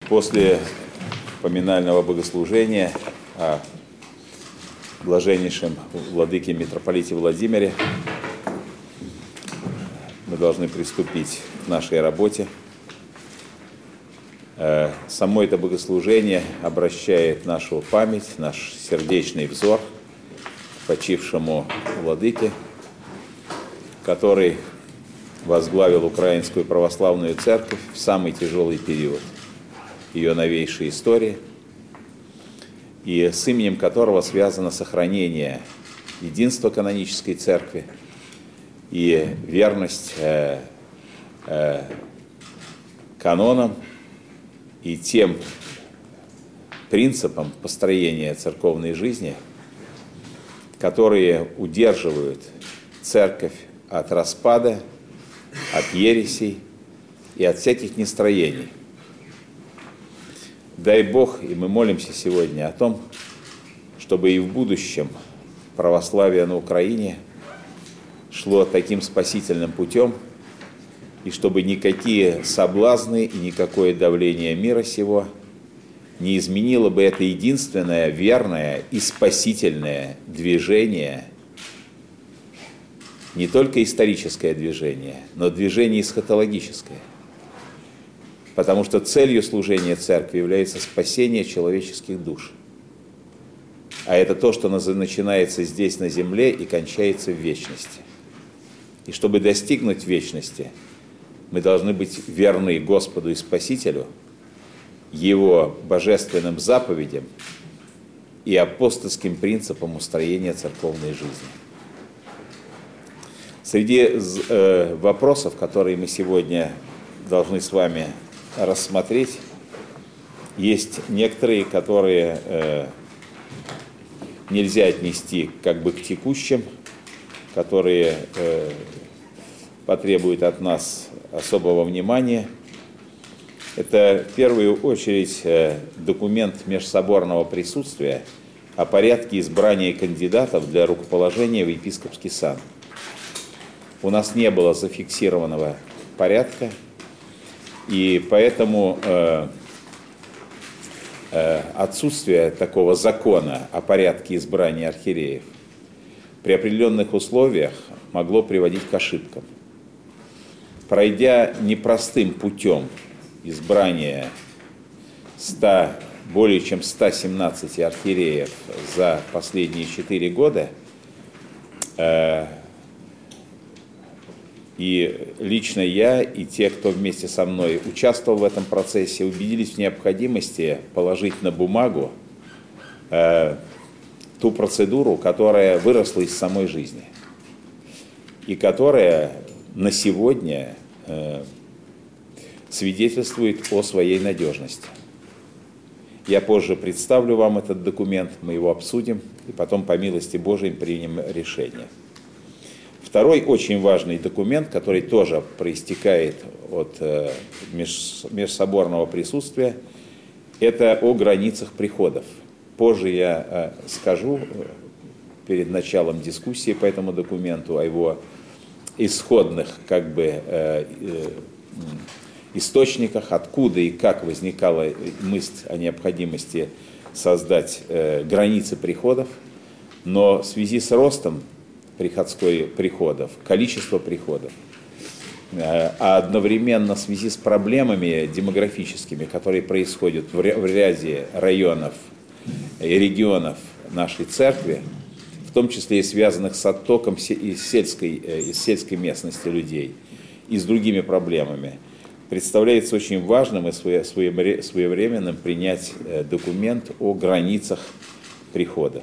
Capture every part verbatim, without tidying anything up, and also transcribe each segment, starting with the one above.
После поминального богослужения о блаженнейшем владыке митрополите Владимире мы должны приступить к нашей работе. Само это богослужение обращает нашу память, наш сердечный взор к почившему владыке, который возглавил Украинскую православную церковь в самый тяжелый период ее новейшей истории, и с именем которого связано сохранение единства канонической церкви и верность э, э, канонам и тем принципам построения церковной жизни, которые удерживают церковь от распада, от ересей и от всяких нестроений. Дай Бог, и мы молимся сегодня о том, чтобы и в будущем православие на Украине шло таким спасительным путем, и чтобы никакие соблазны и никакое давление мира сего не изменило бы это единственное верное и спасительное движение, не только историческое движение, но движение эсхатологическое. Потому что целью служения церкви является спасение человеческих душ. А это то, что начинается здесь на земле и кончается в вечности. И чтобы достигнуть вечности, мы должны быть верны Господу и Спасителю, Его божественным заповедям и апостольским принципам устроения церковной жизни. Среди э, вопросов, которые мы сегодня должны с вами рассмотреть, есть некоторые, которые э, нельзя отнести как бы к текущим, которые э, потребуют от нас особого внимания. Это в первую очередь э, документ межсоборного присутствия о порядке избрания кандидатов для рукоположения в епископский сан. У нас не было зафиксированного порядка, и поэтому э, э, отсутствие такого закона о порядке избрания архиереев при определенных условиях могло приводить к ошибкам. Пройдя непростым путем избрания ста, более чем ста семнадцати архиереев за последние четыре года, э, и лично я, и те, кто вместе со мной участвовал в этом процессе, убедились в необходимости положить на бумагу э, ту процедуру, которая выросла из самой жизни, и которая на сегодня э, свидетельствует о своей надежности. Я позже представлю вам этот документ, мы его обсудим, и потом, по милости Божией, примем решение. Второй очень важный документ, который тоже проистекает от э, меж, межсоборного присутствия, это о границах приходов. Позже я э, скажу э, перед началом дискуссии по этому документу о его исходных как бы, э, э, источниках, откуда и как возникала мысль о необходимости создать э, границы приходов, но в связи с ростом приходской приходов, количество приходов, а одновременно в связи с проблемами демографическими, которые происходят в ряде районов и регионов нашей церкви, в том числе и связанных с оттоком из сельской, из сельской местности людей и с другими проблемами, представляется очень важным и своевременным принять документ о границах приходов.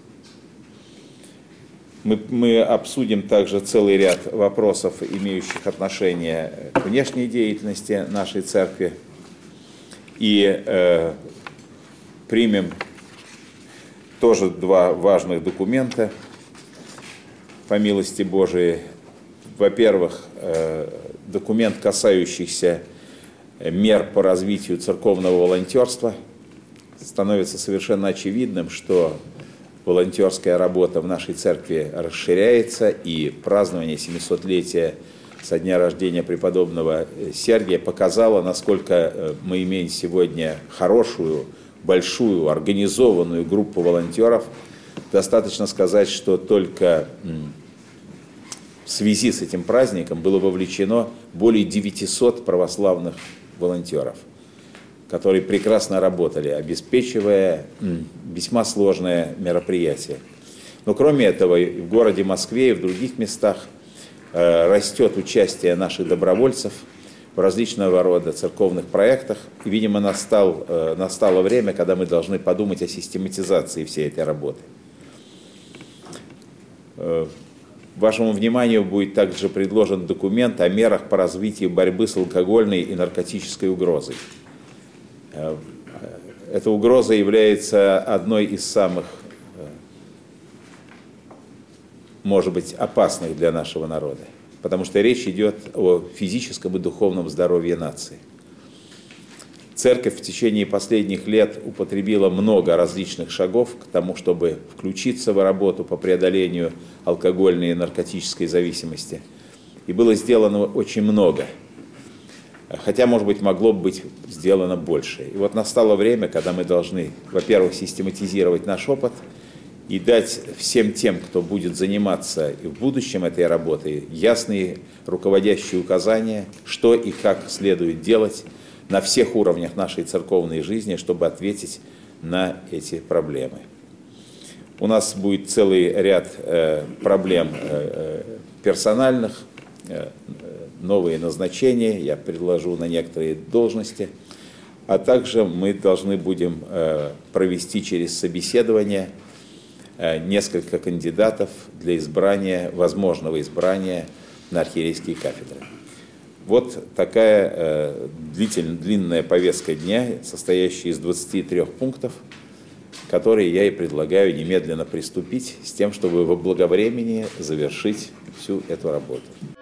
Мы, мы обсудим также целый ряд вопросов, имеющих отношение к внешней деятельности нашей церкви, и э, примем тоже два важных документа, по милости Божией. Во-первых, э, документ, касающийся мер по развитию церковного волонтерства. Становится совершенно очевидным, что волонтерская работа в нашей церкви расширяется, и празднование семисотлетия со дня рождения преподобного Сергия показала, насколько мы имеем сегодня хорошую, большую, организованную группу волонтеров. Достаточно сказать, что только в связи с этим праздником было вовлечено более девятисот православных волонтеров, которые прекрасно работали, обеспечивая весьма сложное мероприятие. Но кроме этого, и в городе Москве, и в других местах растет участие наших добровольцев в различного рода церковных проектах. И, видимо, настал, настало время, когда мы должны подумать о систематизации всей этой работы. Вашему вниманию будет также предложен документ о мерах по развитию борьбы с алкогольной и наркотической угрозой. Эта угроза является одной из самых, может быть, опасных для нашего народа, потому что речь идет о физическом и духовном здоровье нации. Церковь в течение последних лет употребила много различных шагов к тому, чтобы включиться в работу по преодолению алкогольной и наркотической зависимости. И было сделано очень много. Хотя, может быть, могло бы быть сделано больше. И вот настало время, когда мы должны, во-первых, систематизировать наш опыт и дать всем тем, кто будет заниматься и в будущем этой работой, ясные руководящие указания, что и как следует делать на всех уровнях нашей церковной жизни, чтобы ответить на эти проблемы. У нас будет целый ряд э, проблем э, персональных, э, новые назначения, я предложу на некоторые должности, а также мы должны будем э, провести через собеседование э, несколько кандидатов для избрания, возможного избрания на архиерейские кафедры. Вот такая э, длительная, длинная повестка дня, состоящая из двадцати трёх пунктов, которые я и предлагаю немедленно приступить с тем, чтобы во благовремени завершить всю эту работу.